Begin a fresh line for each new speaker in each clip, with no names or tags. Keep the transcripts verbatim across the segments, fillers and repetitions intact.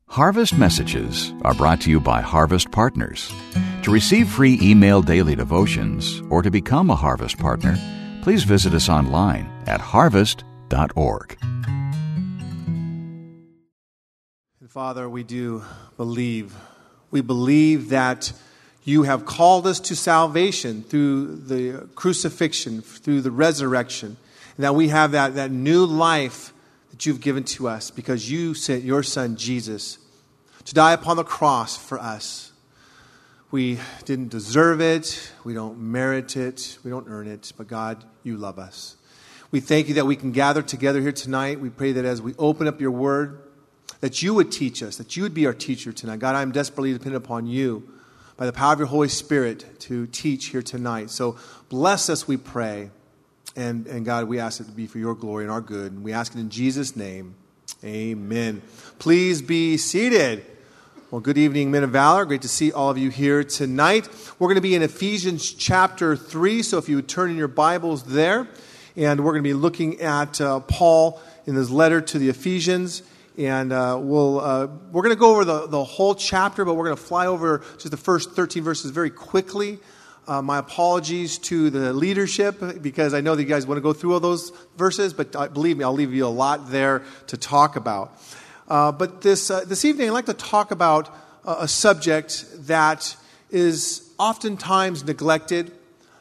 Harvest Messages are brought to you by Harvest Partners. To receive free email daily devotions or to become a Harvest Partner, please visit us online at harvest dot org.
Father, we do believe. We believe that you have called us to salvation through the crucifixion, through the resurrection, and that we have that, that new life that you've given to us because you sent your Son, Jesus, to die upon the cross for us. We didn't deserve it. We don't merit it. We don't earn it. But God, you love us. We thank you that we can gather together here tonight. We pray that as we open up your word, that you would teach us, that you would be our teacher tonight. God, I'm desperately dependent upon you by the power of your Holy Spirit to teach here tonight. So bless us, we pray. And, and God, we ask it to be for your glory and our good. And we ask it in Jesus' name. Amen. Please be seated. Well, good evening, men of valor. Great to see all of you here tonight. We're going to be in Ephesians chapter three. So if you would turn in your Bibles there. And we're going to be looking at uh, Paul in his letter to the Ephesians. And uh, we'll, uh, we're going to go over the, the whole chapter, but we're going to fly over just the first thirteen verses very quickly. Uh, my apologies to the leadership, because I know that you guys want to go through all those verses, but uh, believe me, I'll leave you a lot there to talk about. Uh, but this uh, this evening, I'd like to talk about uh, a subject that is oftentimes neglected,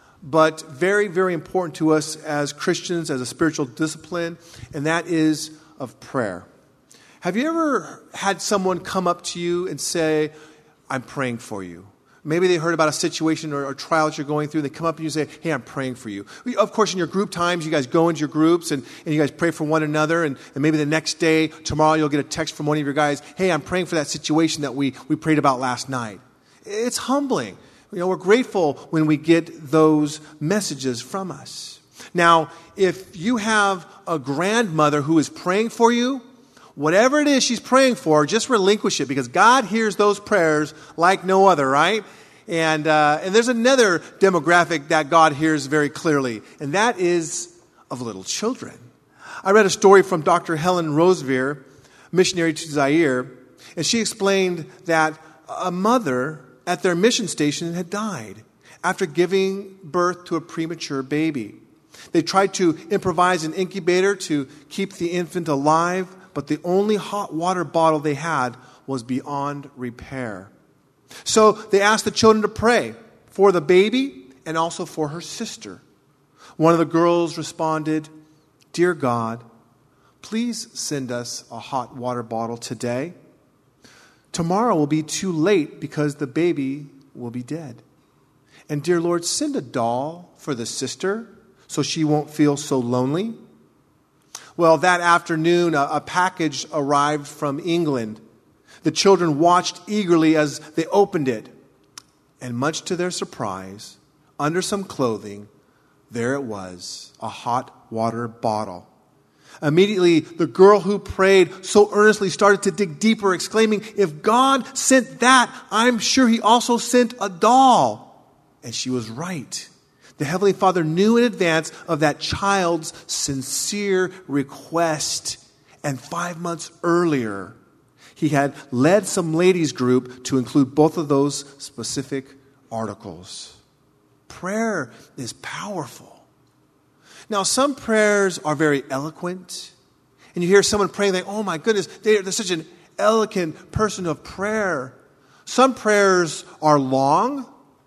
but very, very important to us as Christians, as a spiritual discipline, and that is of prayer. Have you ever had someone come up to you and say, I'm praying for you? Maybe they heard about a situation or a trial that you're going through. They come up to you and say, hey, I'm praying for you. Of course, in your group times, you guys go into your groups and, and you guys pray for one another. And, and maybe the next day, tomorrow, you'll get a text from one of your guys, hey, I'm praying for that situation that we, we prayed about last night. It's humbling. You know, we're grateful when we get those messages from us. Now, if you have a grandmother who is praying for you, whatever it is she's praying for, just relinquish it, because God hears those prayers like no other, right? And uh, and there's another demographic that God hears very clearly, and that is of little children. I read a story from Doctor Helen Roseveare, missionary to Zaire, and she explained that a mother at their mission station had died after giving birth to a premature baby. They tried to improvise an incubator to keep the infant alive, but the only hot water bottle they had was beyond repair. So they asked the children to pray for the baby and also for her sister. One of the girls responded, Dear God, please send us a hot water bottle today. Tomorrow will be too late because the baby will be dead. And dear Lord, send a doll for the sister so she won't feel so lonely. Well, that afternoon, a, a package arrived from England. The children watched eagerly as they opened it. And much to their surprise, under some clothing, there it was, a hot water bottle. Immediately, the girl who prayed so earnestly started to dig deeper, exclaiming, if God sent that, I'm sure he also sent a doll. And she was right. The Heavenly Father knew in advance of that child's sincere request. And five months earlier, he had led some ladies group to include both of those specific articles. Prayer is powerful. Now, some prayers are very eloquent. And you hear someone praying, like, oh my goodness, they're, they're such an eloquent person of prayer. Some prayers are long.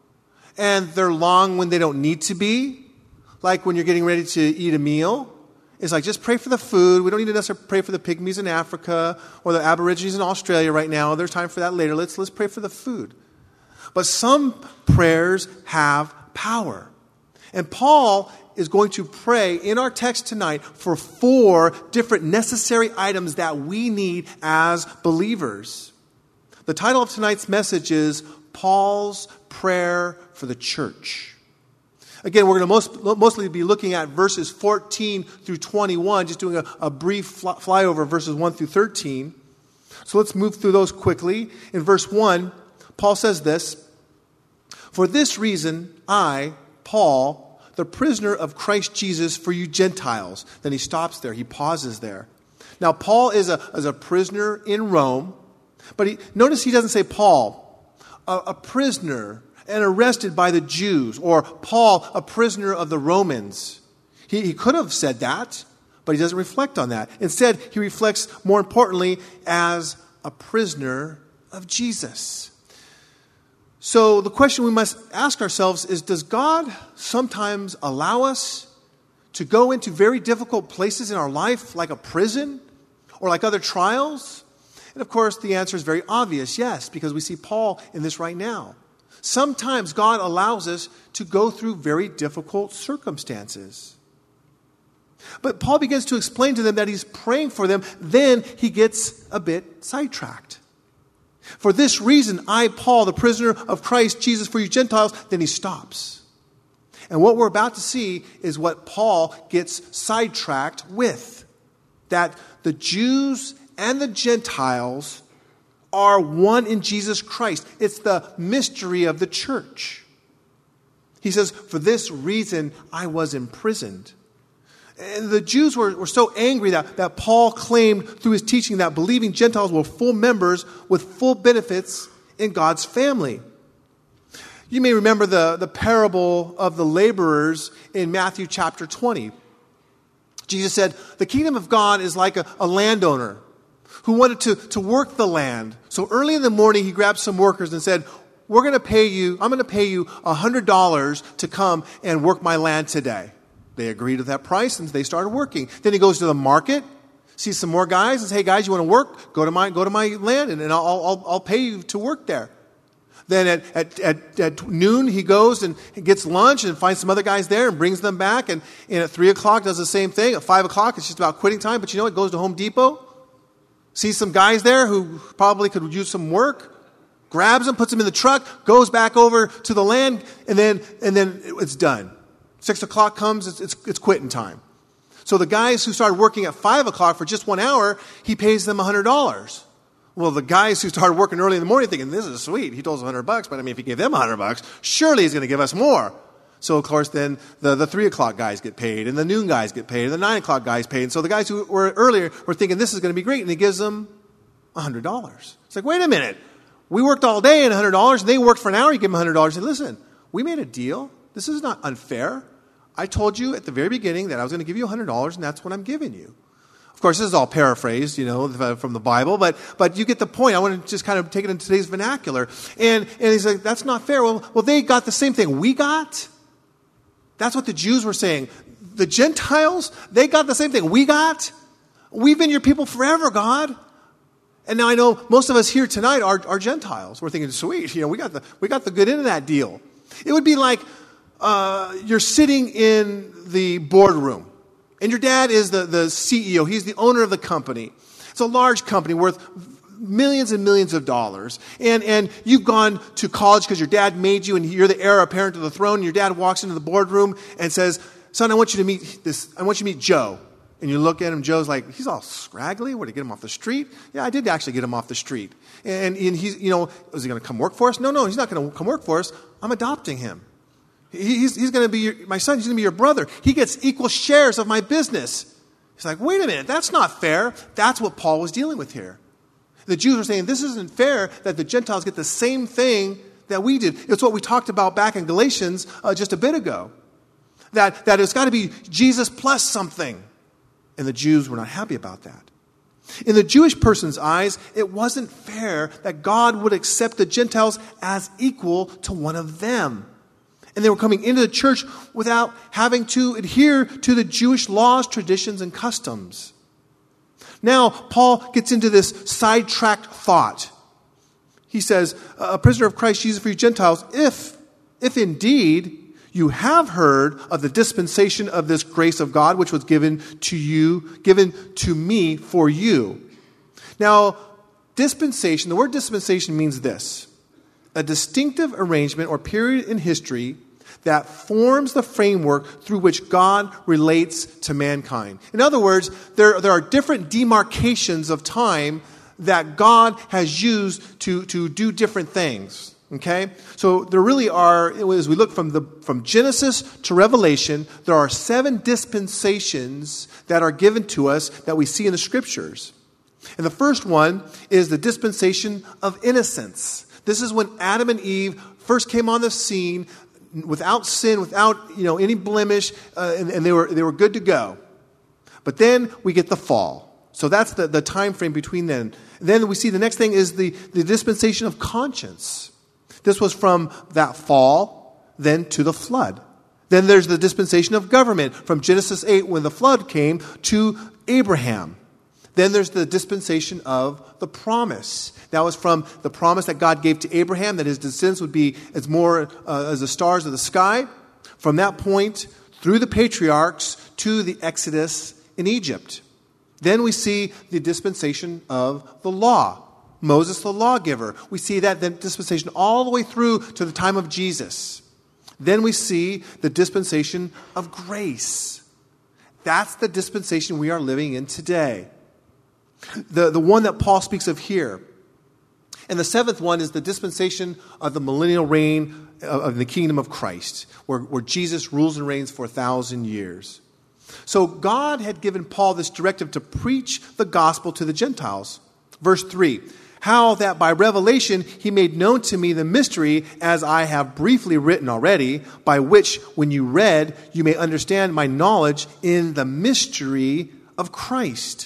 And they're long when they don't need to be. Like when you're getting ready to eat a meal. It's like, just pray for the food. We don't need to necessarily pray for the pygmies in Africa or the Aborigines in Australia right now. There's time for that later. Let's, let's pray for the food. But some prayers have power. And Paul is going to pray in our text tonight for four different necessary items that we need as believers. The title of tonight's message is Paul's Prayer for the Church. Again, we're going to most, mostly be looking at verses fourteen through twenty-one, just doing a, a brief fly, flyover of verses one through thirteen. So let's move through those quickly. In verse one, Paul says this, For this reason, I, Paul, the prisoner of Christ Jesus for you Gentiles. Then he stops there. He pauses there. Now, Paul is a, is a prisoner in Rome. But he, notice he doesn't say Paul, a, a prisoner and arrested by the Jews, or Paul, a prisoner of the Romans. He, he could have said that, but he doesn't reflect on that. Instead, he reflects, more importantly, as a prisoner of Jesus. So the question we must ask ourselves is, does God sometimes allow us to go into very difficult places in our life, like a prison or like other trials? And of course, the answer is very obvious, yes, because we see Paul in this right now. Sometimes God allows us to go through very difficult circumstances. But Paul begins to explain to them that he's praying for them. Then he gets a bit sidetracked. For this reason, I, Paul, the prisoner of Christ Jesus for you Gentiles, then he stops. And what we're about to see is what Paul gets sidetracked with. That the Jews and the Gentiles are one in Jesus Christ. It's the mystery of the church. He says, for this reason I was imprisoned. And the Jews were, were so angry that, that Paul claimed through his teaching that believing Gentiles were full members with full benefits in God's family. You may remember the, the parable of the laborers in Matthew chapter twenty. Jesus said, the kingdom of God is like a, a landowner who wanted to, to work the land. So early in the morning, he grabbed some workers and said, we're going to pay you, I'm going to pay you one hundred dollars to come and work my land today. They agreed with that price and they started working. Then he goes to the market, sees some more guys and says, hey guys, you want to work? Go to my, go to my land and, and I'll, I'll, I'll pay you to work there. Then at, at, at, at noon, he goes and gets lunch and finds some other guys there and brings them back. And, and at three o'clock, does the same thing. At five o'clock, it's just about quitting time. But you know what? Goes to Home Depot, sees some guys there who probably could use some work, grabs them, puts them in the truck, goes back over to the land, and then, and then it's done. Six o'clock comes, it's, it's, it's quitting time. So the guys who started working at five o'clock for just one hour, he pays them one hundred dollars. Well, the guys who started working early in the morning thinking, this is sweet. He told us one hundred bucks, but I mean, if he gave them one hundred bucks, surely he's going to give us more. So, of course, then the, the three o'clock guys get paid, and the noon guys get paid, and the nine o'clock guys paid. And so the guys who were earlier were thinking, this is going to be great, and he gives them one hundred dollars. It's like, wait a minute. We worked all day and one hundred dollars, and they worked for an hour, you give them one hundred dollars. And listen, we made a deal. This is not unfair. I told you at the very beginning that I was going to give you one hundred dollars, and that's what I'm giving you. Of course, this is all paraphrased, you know, from the Bible, but but you get the point. I want to just kind of take it in today's vernacular. And and he's like, that's not fair. Well, well, they got the same thing we got. That's what the Jews were saying. The Gentiles, they got the same thing we got. We've been your people forever, God. And now I know most of us here tonight are, are Gentiles. We're thinking, sweet, you know, we got the we got the good end of that deal. It would be like uh, you're sitting in the boardroom. And your dad is the, the C E O. He's the owner of the company. It's a large company worth millions and millions of dollars. And, and you've gone to college because your dad made you and you're the heir apparent to the throne. And your dad walks into the boardroom and says, son, I want you to meet this. I want you to meet Joe. And you look at him, Joe's like, he's all scraggly. What, did you get him off the street? Yeah, I did actually get him off the street. And, and he's, you know, is he going to come work for us? No, no, he's not going to come work for us. I'm adopting him. He's, he's going to be your, my son. He's going to be your brother. He gets equal shares of my business. He's like, wait a minute, that's not fair. That's what Paul was dealing with here. The Jews are saying, this isn't fair that the Gentiles get the same thing that we did. It's what we talked about back in Galatians uh, just a bit ago. That, that it's got to be Jesus plus something. And the Jews were not happy about that. In the Jewish person's eyes, it wasn't fair that God would accept the Gentiles as equal to one of them. And they were coming into the church without having to adhere to the Jewish laws, traditions, and customs. Now, Paul gets into this sidetracked thought. He says, a prisoner of Christ Jesus for you Gentiles, if, if indeed you have heard of the dispensation of this grace of God, which was given to you, given to me for you. Now, dispensation, the word dispensation means this. A distinctive arrangement or period in history that forms the framework through which God relates to mankind. In other words, there, there are different demarcations of time that God has used to, to do different things. Okay? So there really are, as we look from the from Genesis to Revelation, there are seven dispensations that are given to us that we see in the Scriptures. And the first one is the dispensation of innocence. This is when Adam and Eve first came on the scene without sin, without you know any blemish, uh, and, and they were they were good to go. But then we get the fall. So that's the, the time frame between then. Then we see the next thing is the, the dispensation of conscience. This was from that fall, then to the flood. Then there's the dispensation of government from Genesis eight when the flood came to Abraham. Then there's the dispensation of the promise. That was from the promise that God gave to Abraham that his descendants would be as more uh, as the stars of the sky. From that point, through the patriarchs to the Exodus in Egypt. Then we see the dispensation of the law. Moses, the lawgiver. We see that then dispensation all the way through to the time of Jesus. Then we see the dispensation of grace. That's the dispensation we are living in today. The, the one that Paul speaks of here. And the seventh one is the dispensation of the millennial reign of the kingdom of Christ, where, where Jesus rules and reigns for a thousand years. So God had given Paul this directive to preach the gospel to the Gentiles. Verse three, how that by revelation he made known to me the mystery, as I have briefly written already, by which, when you read, you may understand my knowledge in the mystery of Christ.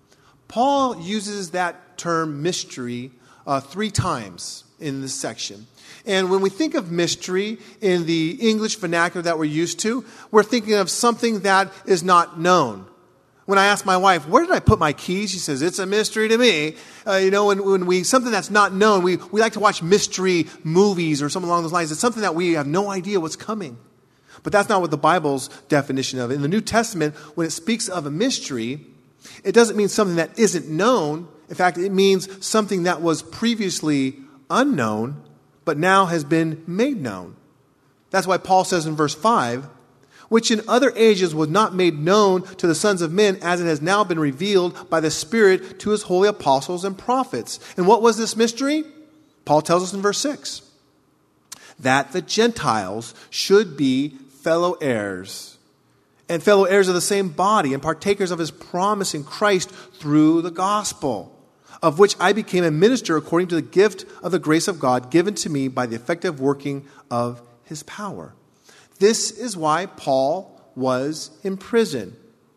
Paul uses that term mystery uh, three times in this section. And when we think of mystery in the English vernacular that we're used to, we're thinking of something that is not known. When I ask my wife, where did I put my keys? She says, it's a mystery to me. Uh, you know, when, when we, something that's not known, we, we like to watch mystery movies or something along those lines. It's something that we have no idea what's coming. But that's not what the Bible's definition of it. In the New Testament, when it speaks of a mystery, it doesn't mean something that isn't known. In fact, it means something that was previously unknown, but now has been made known. That's why Paul says in verse five, which in other ages was not made known to the sons of men, as it has now been revealed by the Spirit to his holy apostles and prophets. And what was this mystery? Paul tells us in verse six, that the Gentiles should be fellow heirs, and fellow heirs of the same body, and partakers of his promise in Christ through the gospel, of which I became a minister according to the gift of the grace of God given to me by the effective working of his power. This is why Paul was in prison.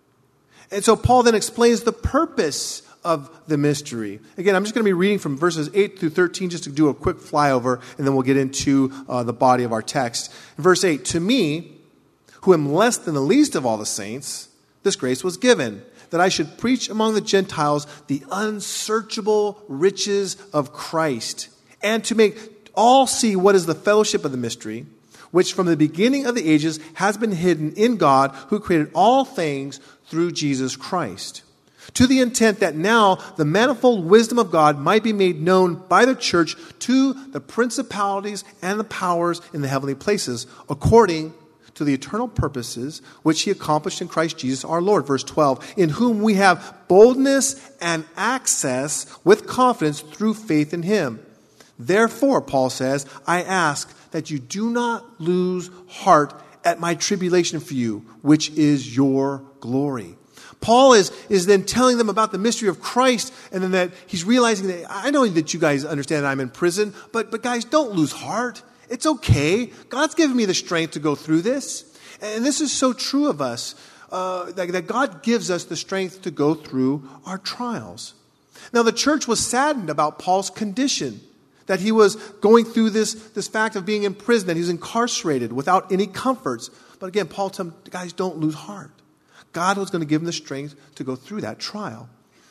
And so Paul then explains the purpose of the mystery. Again, I'm just going to be reading from verses eight through thirteen just to do a quick flyover, and then we'll get into uh, the body of our text. In verse eight, to me, who am less than the least of all the saints, this grace was given, that I should preach among the Gentiles the unsearchable riches of Christ, and to make all see what is the fellowship of the mystery, which from the beginning of the ages has been hidden in God, who created all things through Jesus Christ, to the intent that now the manifold wisdom of God might be made known by the church to the principalities and the powers in the heavenly places, according to the eternal purposes which he accomplished in Christ Jesus our Lord. Verse twelve, in whom we have boldness and access with confidence through faith in him. Therefore, Paul says, I ask that you do not lose heart at my tribulation for you, which is your glory. Paul is, is then telling them about the mystery of Christ, and then that he's realizing that, I know that you guys understand that I'm in prison, but, but guys, don't lose heart. It's okay. God's given me the strength to go through this. And this is so true of us, uh, that, that God gives us the strength to go through our trials. Now, the church was saddened about Paul's condition, that he was going through this, this fact of being in prison, that he was incarcerated without any comforts. But again, Paul told them, guys, don't lose heart. God was going to give him the strength to go through that trial.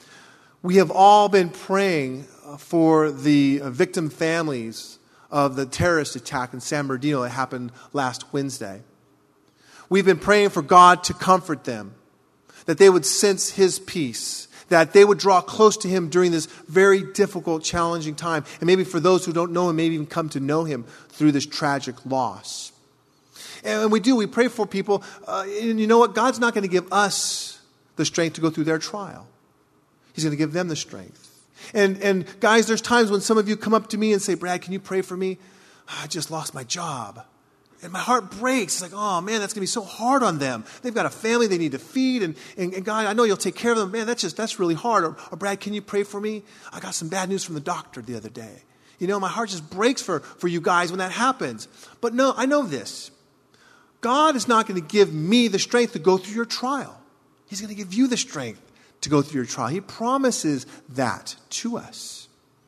We have all been praying for the victim families of the terrorist attack in San Bernardino that happened last Wednesday. We've been praying for God to comfort them, that they would sense his peace, that they would draw close to him during this very difficult, challenging time. And maybe for those who don't know him, maybe even come to know him through this tragic loss. And when we do, we pray for people. Uh, and you know what? God's not going to give us the strength to go through their trial. He's going to give them the strength. And, and guys, there's times when some of you come up to me and say, Brad, can you pray for me? I just lost my job. And my heart breaks. It's like, oh, man, that's going to be so hard on them. They've got a family they need to feed. And, and, and God, I know you'll take care of them. Man, that's just, that's really hard. Or, or, Brad, can you pray for me? I got some bad news from the doctor the other day. You know, my heart just breaks for, for you guys when that happens. But no, I know this. God is not going to give me the strength to go through your trial. He's going to give you the strength to go through your trial. He promises that to us.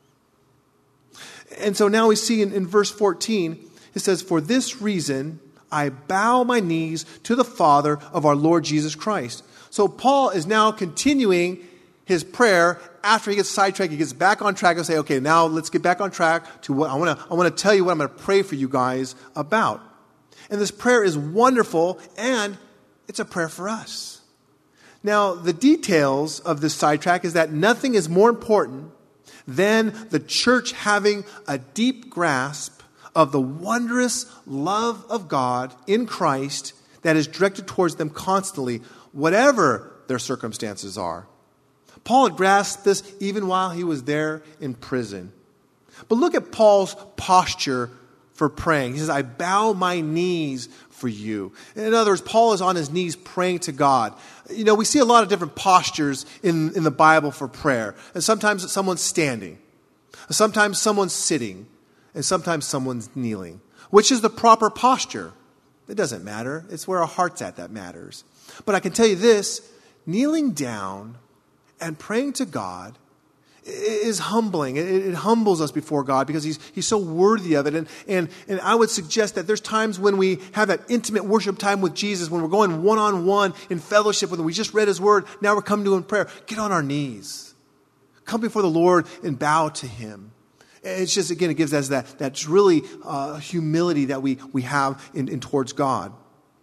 And so now we see in, in verse fourteen, it says, for this reason, I bow my knees to the Father of our Lord Jesus Christ. So Paul is now continuing his prayer after he gets sidetracked. He gets back on track and say, okay, now let's get back on track to what I want to, I want to tell you what I'm going to pray for you guys about. And this prayer is wonderful, and it's a prayer for us. Now, the details of this sidetrack is that nothing is more important than the church having a deep grasp of the wondrous love of God in Christ that is directed towards them constantly, whatever their circumstances are. Paul had grasped this even while he was there in prison. But look at Paul's posture for praying. He says, I bow my knees for you. In other words, Paul is on his knees praying to God. You know, we see a lot of different postures in, in the Bible for prayer. And sometimes someone's standing. Sometimes someone's sitting. And sometimes someone's kneeling. Which is the proper posture? It doesn't matter. It's where our heart's at that matters. But I can tell you this, kneeling down and praying to God is humbling. It, it humbles us before God because he's, he's so worthy of it. And, and, and I would suggest that there's times when we have that intimate worship time with Jesus, when we're going one-on-one in fellowship with him. We just read his word. Now we're coming to him in prayer. Get on our knees. Come before the Lord and bow to him. It's just, again, it gives us that, that really uh, humility that we, we have in, in towards God.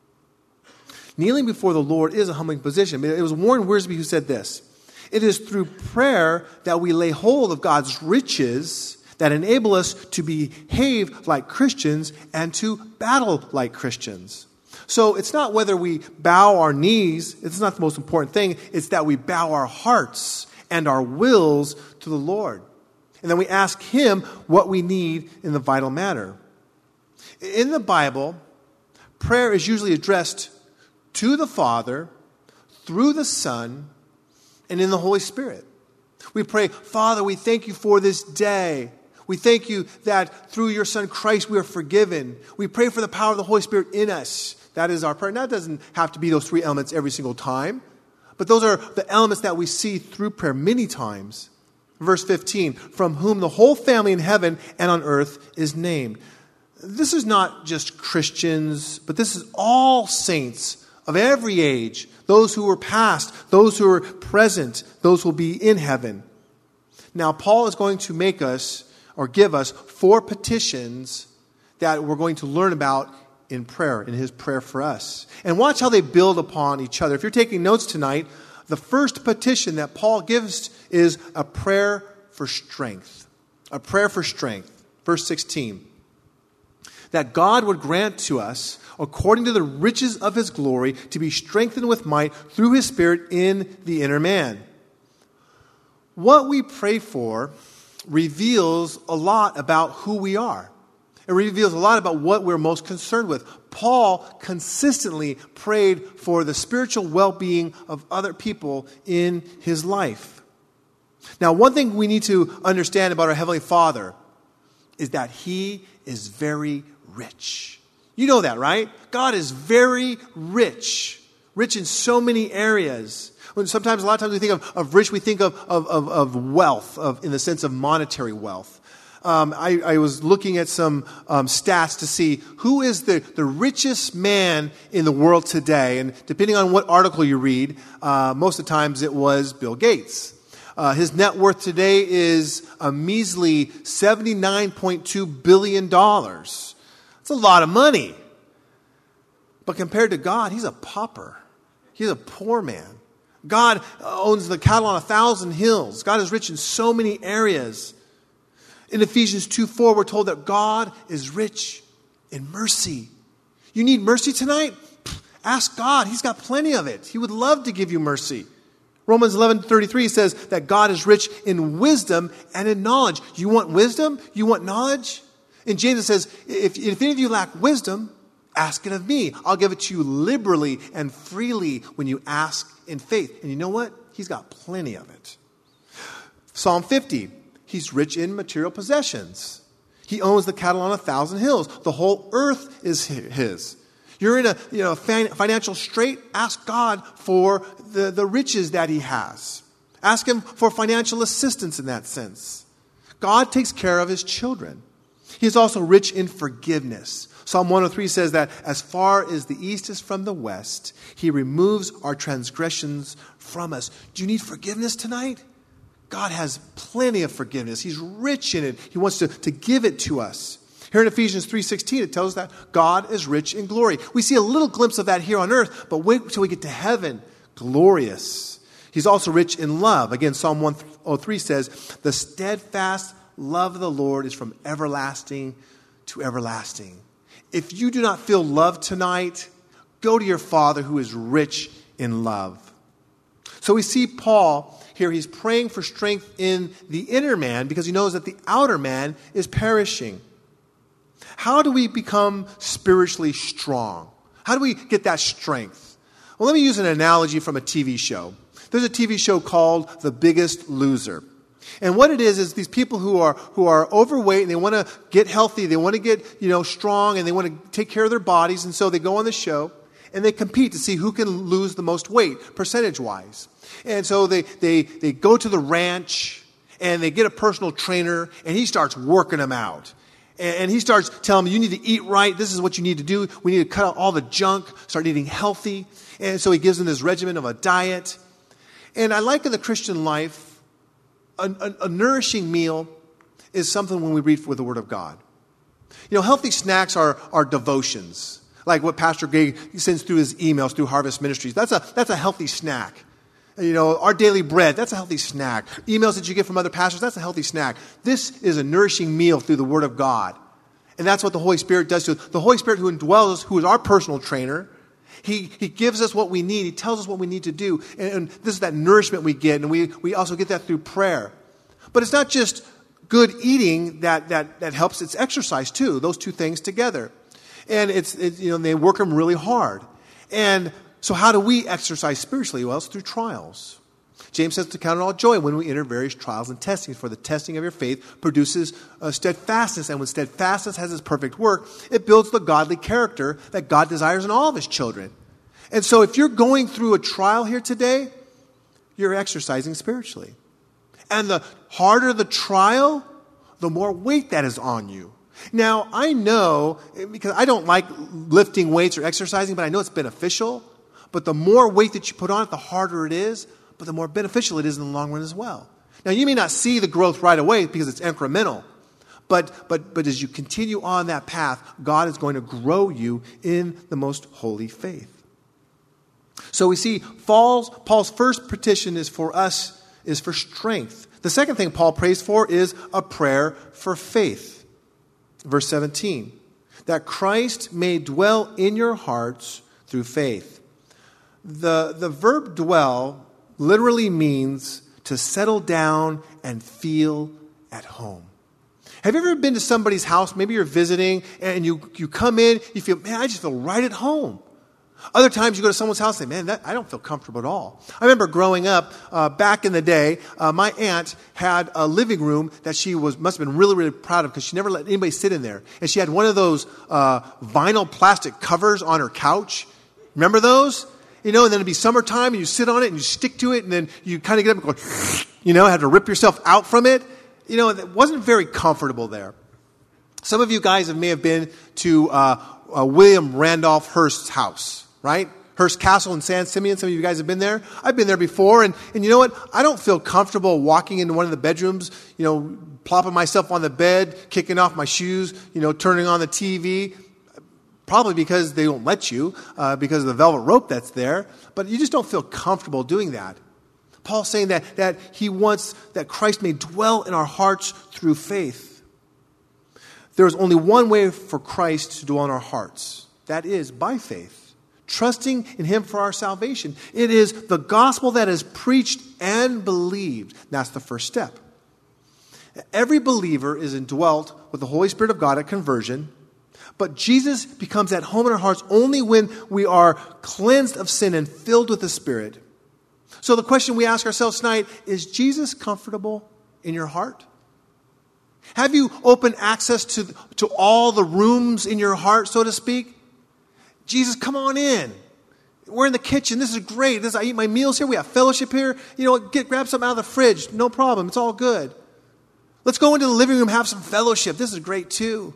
Kneeling before the Lord is a humbling position. It was Warren Wiersbe who said this. It is through prayer that we lay hold of God's riches that enable us to behave like Christians and to battle like Christians. So it's not whether we bow our knees. It's not the most important thing. It's that we bow our hearts and our wills to the Lord. And then we ask him what we need in the vital matter. In the Bible, prayer is usually addressed to the Father, through the Son, and in the Holy Spirit. We pray, Father, we thank you for this day. We thank you that through your Son Christ we are forgiven. We pray for the power of the Holy Spirit in us. That is our prayer. Now, it doesn't have to be those three elements every single time. But those are the elements that we see through prayer many times. Verse fifteen, from whom the whole family in heaven and on earth is named. This is not just Christians, but this is all saints of every age. Those who were past, those who are present, those who will be in heaven. Now, Paul is going to make us, or give us, four petitions that we're going to learn about in prayer, in his prayer for us. And watch how they build upon each other. If you're taking notes tonight, the first petition that Paul gives is a prayer for strength. A prayer for strength. Verse sixteen. That God would grant to us, according to the riches of his glory, to be strengthened with might through his Spirit in the inner man. What we pray for reveals a lot about who we are. It reveals a lot about what we're most concerned with. Paul consistently prayed for the spiritual well-being of other people in his life. Now, one thing we need to understand about our Heavenly Father is that he is very rich. You know that, right? God is very rich. Rich in so many areas. When sometimes, a lot of times we think of, of rich, we think of, of, of, of wealth, of, in the sense of monetary wealth. Um, I, I was looking at some um, stats to see who is the, the richest man in the world today. And depending on what article you read, uh, most of the times it was Bill Gates. Uh, his net worth today is a measly seventy-nine point two billion dollars. That's a lot of money. But compared to God, he's a pauper. He's a poor man. God owns the cattle on a thousand hills. God is rich in so many areas. In Ephesians two four, we're told that God is rich in mercy. You need mercy tonight? Ask God. He's got plenty of it. He would love to give you mercy. Romans eleven thirty-three says that God is rich in wisdom and in knowledge. You want wisdom? You want knowledge? And James says, if, if any of you lack wisdom, Ask it of me. I'll give it to you liberally and freely when you ask in faith. And you know what? He's got plenty of it. Psalm fifty, he's rich in material possessions. He owns the cattle on a thousand hills. The whole earth is his. You're in a you know financial strait, ask God for the, the riches that he has. Ask him for financial assistance in that sense. God takes care of his children. He is also rich in forgiveness. Psalm one oh three says that as far as the east is from the west, he removes our transgressions from us. Do you need forgiveness tonight? God has plenty of forgiveness. He's rich in it. He wants to, to give it to us. Here in Ephesians three sixteen, it tells us that God is rich in glory. We see a little glimpse of that here on earth, but wait until we get to heaven. Glorious. He's also rich in love. Again, Psalm one oh three says, the steadfast love of the Lord is from everlasting to everlasting. If you do not feel love tonight, go to your Father who is rich in love. So we see Paul here, he's praying for strength in the inner man because he knows that the outer man is perishing. How do we become spiritually strong? How do we get that strength? Well, let me use an analogy from a T V show. There's a T V show called The Biggest Loser. And what it is, is these people who are who are overweight and they want to get healthy, they want to get, you know, strong, and they want to take care of their bodies. And so they go on the show and they compete to see who can lose the most weight, percentage-wise. And so they, they, they go to the ranch and they get a personal trainer and he starts working them out. And he starts telling them, you need to eat right. This is what you need to do. We need to cut out all the junk, start eating healthy. And so he gives them this regimen of a diet. And I like in the Christian life, a, a, a nourishing meal is something when we read with the Word of God. You know, healthy snacks are, are devotions. Like what Pastor Gay sends through his emails through Harvest Ministries. That's a, that's a healthy snack. You know, our daily bread, that's a healthy snack. Emails that you get from other pastors, that's a healthy snack. This is a nourishing meal through the Word of God. And that's what the Holy Spirit does to us. The Holy Spirit who indwells us, who is our personal trainer, he, he gives us what we need. He tells us what we need to do. And, and this is that nourishment we get. And we, we also get that through prayer. But it's not just good eating that, that, that helps. It's exercise too. Those two things together. And it's, it, you know, they work them really hard. And so how do we exercise spiritually? Well, it's through trials. James says to count it all joy when we enter various trials and testings, for the testing of your faith produces uh, steadfastness. And when steadfastness has its perfect work, it builds the godly character that God desires in all of his children. And so if you're going through a trial here today, you're exercising spiritually. And the harder the trial, the more weight that is on you. Now, I know, because I don't like lifting weights or exercising, but I know it's beneficial. But the more weight that you put on it, the harder it is, but the more beneficial it is in the long run as well. Now, you may not see the growth right away because it's incremental. But, but, but as you continue on that path, God is going to grow you in the most holy faith. So we see Paul's, Paul's first petition is for us, is for strength. The second thing Paul prays for is a prayer for faith. Verse seventeen, that Christ may dwell in your hearts through faith. The, the verb dwell literally means to settle down and feel at home. Have you ever been to somebody's house? Maybe you're visiting and you, you come in, you feel, man, I just feel right at home. Other times you go to someone's house and say, man, that, I don't feel comfortable at all. I remember growing up, uh, back in the day, uh, my aunt had a living room that she was must have been really, really proud of because she never let anybody sit in there. And she had one of those uh, vinyl plastic covers on her couch. Remember those? You know, and then it'd be summertime and you sit on it and you stick to it and then you kind of get up and go, you know, have to rip yourself out from it. You know, it wasn't very comfortable there. Some of you guys have, may have been to uh, uh, William Randolph Hearst's house. Right? Hearst Castle in San Simeon. Some of you guys have been there. I've been there before. And, and you know what? I don't feel comfortable walking into one of the bedrooms, you know, plopping myself on the bed, kicking off my shoes, you know, turning on the T V. Probably because they don't let you, uh, because of the velvet rope that's there. But you just don't feel comfortable doing that. Paul's saying that, that he wants that Christ may dwell in our hearts through faith. There is only one way for Christ to dwell in our hearts. That is by faith. Trusting in him for our salvation. It is the gospel that is preached and believed. That's the first step. Every believer is indwelt with the Holy Spirit of God at conversion. But Jesus becomes at home in our hearts only when we are cleansed of sin and filled with the Spirit. So the question we ask ourselves tonight, is Jesus comfortable in your heart? Have you open access to, to all the rooms in your heart, so to speak? Jesus, come on in. We're in the kitchen. This is great. This, I eat my meals here. We have fellowship here. You know, get grab something out of the fridge. No problem. It's all good. Let's go into the living room, have some fellowship. This is great too.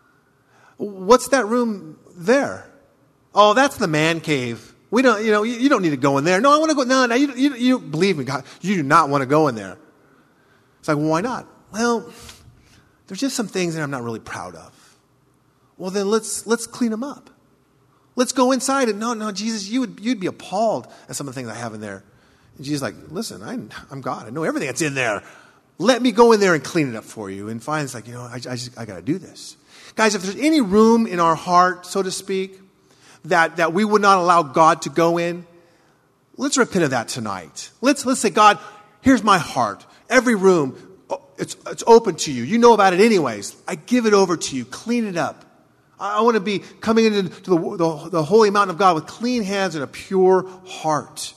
What's that room there? Oh, that's the man cave. We don't, you know, you, you don't need to go in there. No, I want to go. No, no, you, you, you believe me, God, you do not want to go in there. It's like, well, why not? Well, there's just some things that I'm not really proud of. Well, then let's let's clean them up. Let's go inside and no, no, Jesus, you would you'd be appalled at some of the things I have in there. And Jesus is like, listen, I'm, I'm God. I know everything that's in there. Let me go in there and clean it up for you. And finally, it's like, you know, I, I just I got to do this, guys. If there's any room in our heart, so to speak, that that we would not allow God to go in, let's repent of that tonight. Let's let's say, God, here's my heart. Every room, it's it's open to you. You know about it anyways. I give it over to you. Clean it up. I want to be coming into the, the, the holy mountain of God with clean hands and a pure heart.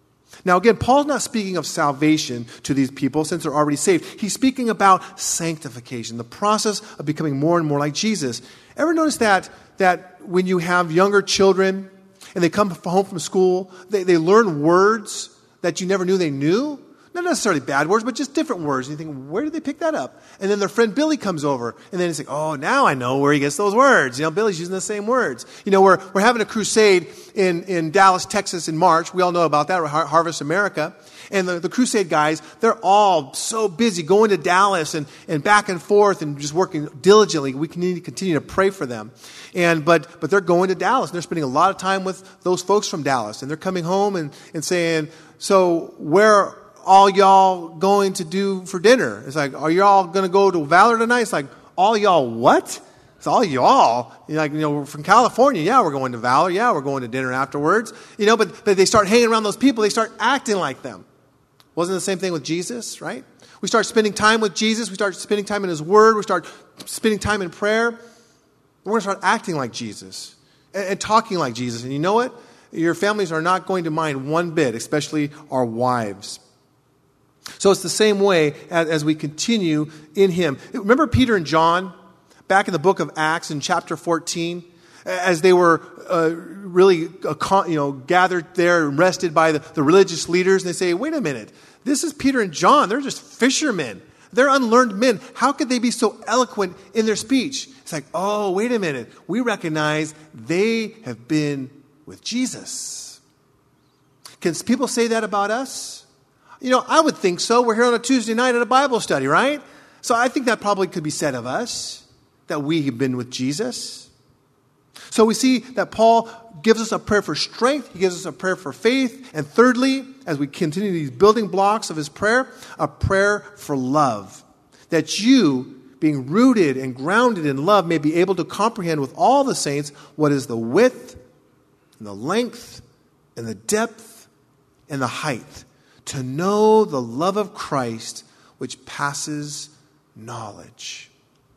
Now again, Paul's not speaking of salvation to these people since they're already saved. He's speaking about sanctification, the process of becoming more and more like Jesus. Ever notice that, that when you have younger children and they come home from school, they, they learn words that you never knew they knew? Not necessarily bad words, but just different words. And you think, where did they pick that up? And then their friend Billy comes over. And then it's like, oh, now I know where he gets those words. You know, Billy's using the same words. You know, we're, we're having a crusade in, in Dallas, Texas in March. We all know about that, Har- Harvest America. And the, the crusade guys, they're all so busy going to Dallas and, and back and forth and just working diligently. We need to continue to pray for them. And but but they're going to Dallas. And they're spending a lot of time with those folks from Dallas. And they're coming home and, and saying, so where all y'all going to do for dinner? It's like, are y'all going to go to Valor tonight? It's like, all y'all what? It's all y'all. You're like, you know, we're from California. Yeah, we're going to Valor. Yeah, we're going to dinner afterwards. You know, but, but they start hanging around those people. They start acting like them. Wasn't the same thing with Jesus, right? We start spending time with Jesus. We start spending time in His Word. We start spending time in prayer. We're going to start acting like Jesus and, and talking like Jesus. And you know what? Your families are not going to mind one bit, especially our wives. So it's the same way as, as we continue in Him. Remember Peter and John back in the book of Acts in chapter fourteen, as they were uh, really uh, you know gathered there and rested by the, the religious leaders. And they say, wait a minute, this is Peter and John. They're just fishermen. They're unlearned men. How could they be so eloquent in their speech? It's like, oh, wait a minute. We recognize they have been with Jesus. Can people say that about us? You know, I would think so. We're here on a Tuesday night at a Bible study, right? So I think that probably could be said of us, that we have been with Jesus. So we see that Paul gives us a prayer for strength. He gives us a prayer for faith. And thirdly, as we continue these building blocks of his prayer, a prayer for love. That you, being rooted and grounded in love, may be able to comprehend with all the saints what is the width and the length and the depth and the height, to know the love of Christ which passes knowledge.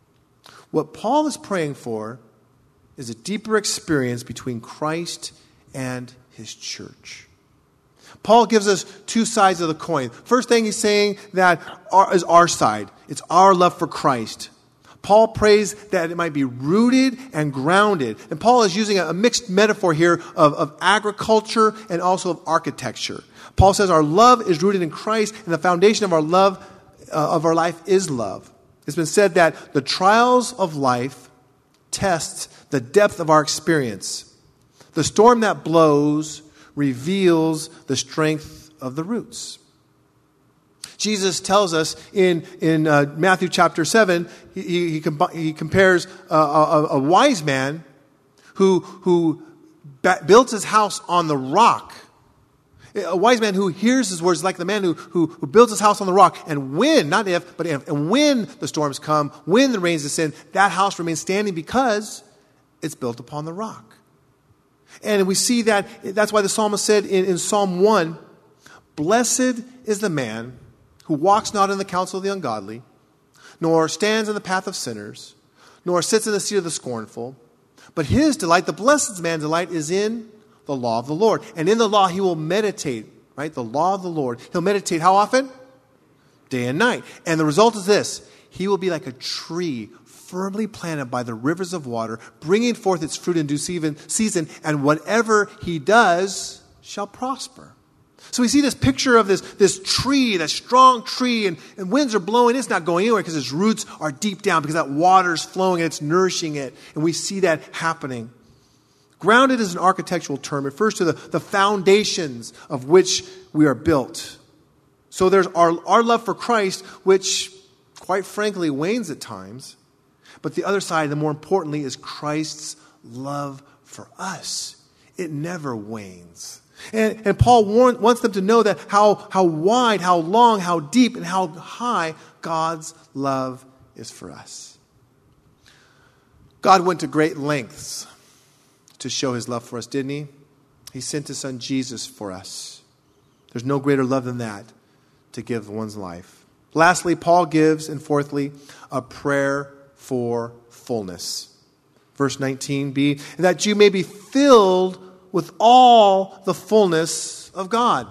What Paul is praying for is a deeper experience between Christ and his church. Paul gives us two sides of the coin. First thing he's saying that our, is our side. It's our love for Christ. Paul prays that it might be rooted and grounded. And Paul is using a, a mixed metaphor here of, of agriculture and also of architecture. Paul says our love is rooted in Christ, and the foundation of our love, uh, of our life is love. It's been said that the trials of life test the depth of our experience. The storm that blows reveals the strength of the roots. Jesus tells us in, in uh, Matthew chapter seven, he, he, comp- he compares uh, a, a wise man who, who ba- builds his house on the rock. A wise man who hears his words, like the man who, who, who builds his house on the rock. And when, not if, but if, and when the storms come, when the rains descend, that house remains standing because it's built upon the rock. And we see that, that's why the psalmist said in, in Psalm one, blessed is the man who walks not in the counsel of the ungodly, nor stands in the path of sinners, nor sits in the seat of the scornful. But his delight, the blessed man's delight, is in the law of the Lord. And in the law he will meditate, right? The law of the Lord. He'll meditate how often? Day and night. And the result is this. He will be like a tree firmly planted by the rivers of water, bringing forth its fruit in due season, and whatever he does shall prosper. So we see this picture of this, this tree, that strong tree, and, and winds are blowing. It's not going anywhere because its roots are deep down, because that water is flowing and it's nourishing it. And we see that happening. Grounded is an architectural term. It refers to the, the foundations of which we are built. So there's our, our love for Christ, which, quite frankly, wanes at times. But the other side, and more importantly, is Christ's love for us. It never wanes. And, and Paul warn, wants them to know that how, how wide, how long, how deep, and how high God's love is for us. God went to great lengths to show his love for us, didn't he? He sent his son Jesus for us. There's no greater love than that, to give one's life. Lastly, Paul gives, and fourthly, a prayer for fullness. Verse nineteen b, that you may be filled with all the fullness of God.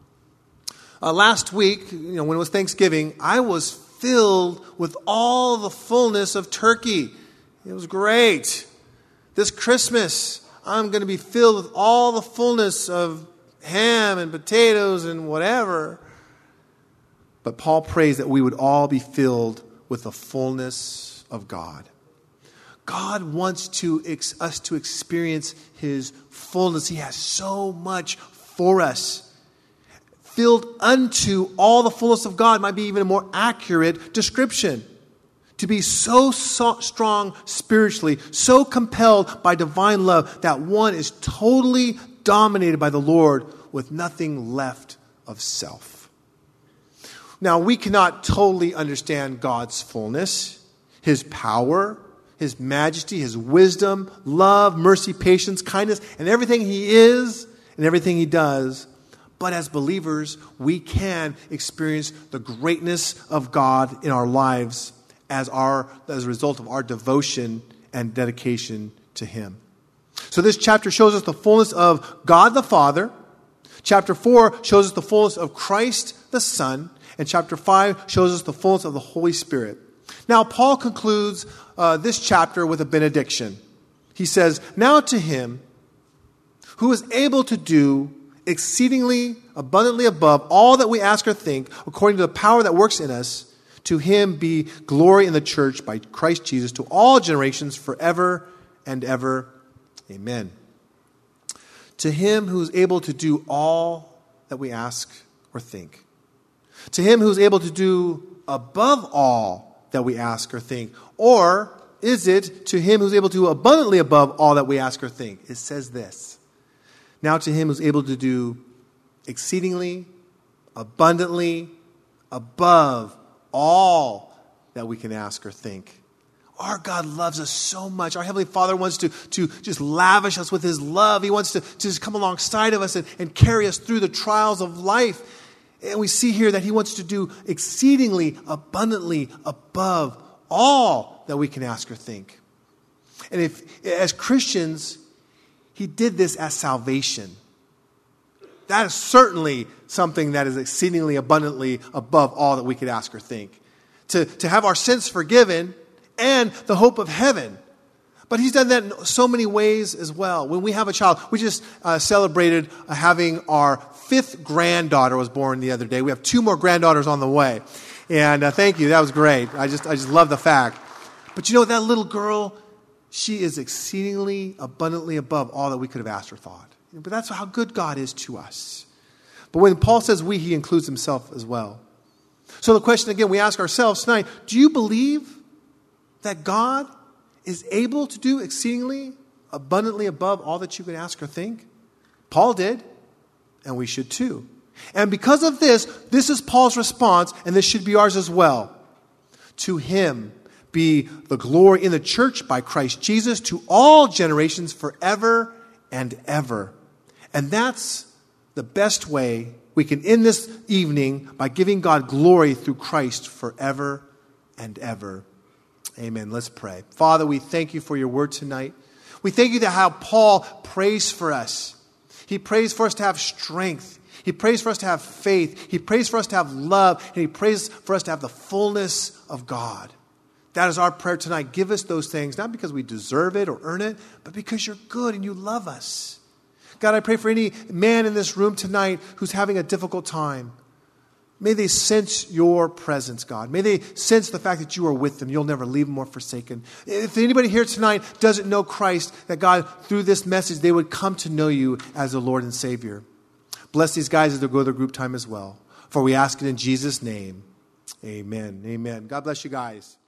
Uh, last week, you know, when it was Thanksgiving, I was filled with all the fullness of turkey. It was great. This Christmas, I'm going to be filled with all the fullness of ham and potatoes and whatever. But Paul prays that we would all be filled with the fullness of God. God wants to ex- us to experience his fullness. He has so much for us. Filled unto all the fullness of God might be even a more accurate description. To be so, so strong spiritually, so compelled by divine love that one is totally dominated by the Lord with nothing left of self. Now, we cannot totally understand God's fullness, his power, his majesty, his wisdom, love, mercy, patience, kindness, and everything he is and everything he does. But as believers, we can experience the greatness of God in our lives as our as a result of our devotion and dedication to him. So this chapter shows us the fullness of God the Father. Chapter four shows us the fullness of Christ the Son. And chapter five shows us the fullness of the Holy Spirit. Now, Paul concludes uh, this chapter with a benediction. He says, now to him who is able to do exceedingly abundantly above all that we ask or think, according to the power that works in us, to him be glory in the church by Christ Jesus to all generations forever and ever. Amen. To him who is able to do all that we ask or think. To him who is able to do above all that we ask or think. Or is it to him who is able to do abundantly above all that we ask or think? It says this. Now to him who is able to do exceedingly, abundantly, above all that we can ask or think. Our God loves us so much. Our Heavenly Father wants to, to just lavish us with his love. He wants to, to just come alongside of us and, and carry us through the trials of life. And we see here that he wants to do exceedingly, abundantly, above all that we can ask or think. And if, as Christians, he did this as salvation. That is certainly something that is exceedingly abundantly above all that we could ask or think. To, to have our sins forgiven and the hope of heaven. But he's done that in so many ways as well. When we have a child, we just uh, celebrated uh, having our fifth granddaughter was born the other day. We have two more granddaughters on the way. And uh, thank you. That was great. I just, I just love the fact. But you know, that little girl, she is exceedingly abundantly above all that we could have asked or thought. But that's how good God is to us. But when Paul says we, he includes himself as well. So the question again we ask ourselves tonight, do you believe that God is able to do exceedingly abundantly above all that you could ask or think? Paul did, and we should too. And because of this, this is Paul's response, and this should be ours as well. To him be the glory in the church by Christ Jesus to all generations forever and ever. And that's the best way we can end this evening by giving God glory through Christ forever and ever. Amen. Let's pray. Father, we thank you for your word tonight. We thank you that how Paul prays for us. He prays for us to have strength. He prays for us to have faith. He prays for us to have love. And he prays for us to have the fullness of God. That is our prayer tonight. Give us those things, not because we deserve it or earn it, but because you're good and you love us. God, I pray for any man in this room tonight who's having a difficult time. May they sense your presence, God. May they sense the fact that you are with them. You'll never leave them or forsaken. If anybody here tonight doesn't know Christ, that God, through this message, they would come to know you as the Lord and Savior. Bless these guys as they go to their group time as well. For we ask it in Jesus' name. Amen. Amen. God bless you guys.